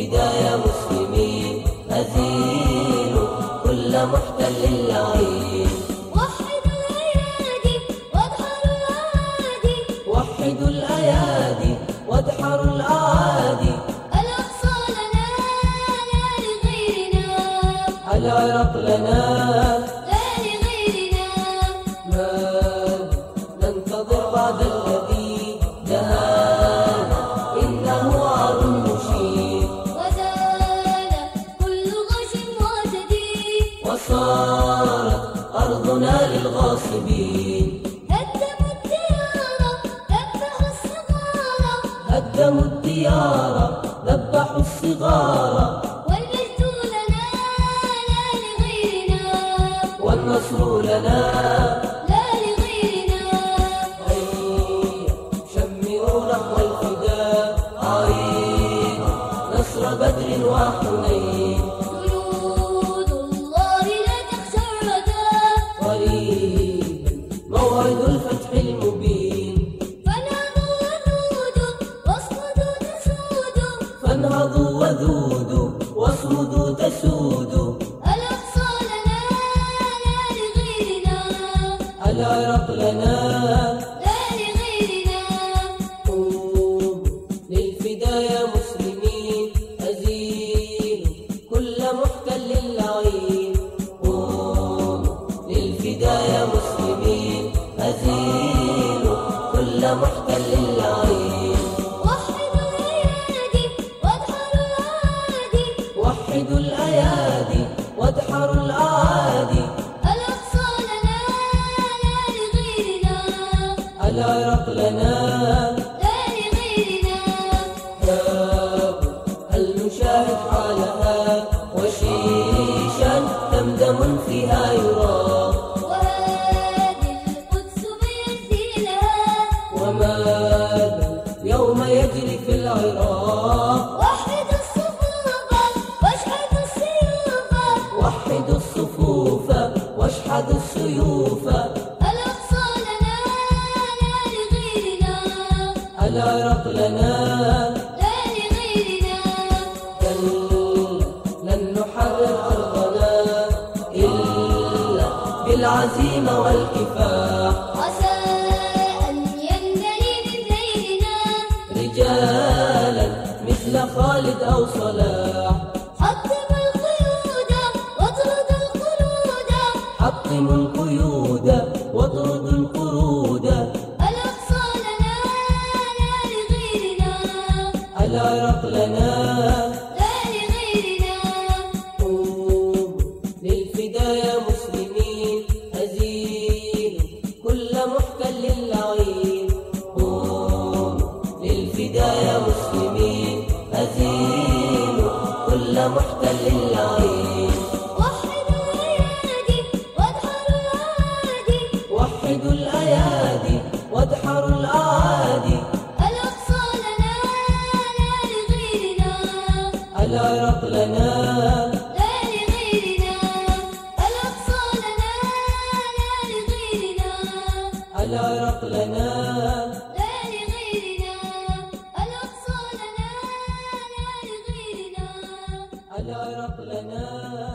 للفدايا مسلمين أزيل كل محتل لعين. وحدوا الأيادي وادحروا الأعادي، وحدوا الأيادي وادحروا الأعادي. الأقصى لنا لا لغيرنا، العراق لنا لا لغيرنا. ما ننتظر بعد الذي دهانا، إنه عار مشير. وزال كل غش معتدي، وصارت أرضنا للغاصبين. هدموا الديار ذبحوا الصغار، هدموا الديار ذبحوا الصغار. والمجد لنا لا لغيرنا، والنصر لنا لا لغيرنا. هيا شمروا نحو الفداء عين، نصر بدر وحنين. جنود الله لا تخشى الردى، قريبا موعد الفتح المبين. فنهضوا وذودوا واصمدوا تسودوا، فانهضوا وذودوا واصمدوا تسودوا. الأقصى لنا لا لغيرنا، العراق لنا لا لغيرنا. قوموا للفدايا مسلمين أزيل كل محتل لعين. قوموا للفدايا مسلمين أزيل كل محتل لعين. وحدوا الأيادي وادحروا الأعادي، وحدوا الأيادي وادحروا الأعادي. الأقصى لنا لا لغيرنا، العراق لنا لا لغيرنا. هل نشاهد حالها وشيشا دمدم فيها يرى. وهذه القدس بيدي لها، وماذا اليوم يجري في العراق. وحدوا الصفوف واشحذوا السيوف، وحدوا الصفوف واشحذوا السيوف. الأقصى لنا لا لغيرنا، العراق لنا لا لغيرنا. لن نحرر أرضنا إلا بالعزيمة والكفاح. عسى أن ينجلي من ليلنا رجالا مثل خالد أو صلاح. حطموا القيود واطردوا القرود، حطموا القيود واطردوا القرود. الأقصى لنا لا لغيرنا، العراق لنا لا لغيرنا. قوموا للفدايا مسلمين أزيل كل محتل لعين. قوموا للفدايا مسلمين أزيل كل محتل لعين. وحدوا الأيادي وادحروا الأعادي، وحدوا الأيادي وادحروا الأعادي. الأقصى لنا لا لغيرنا، العراق لنا لا لغيرنا. الأقصى لنا لا لغيرنا، العراق لنا لا لغيرنا. الأقصى لنا لا لغيرنا. العراق لنا.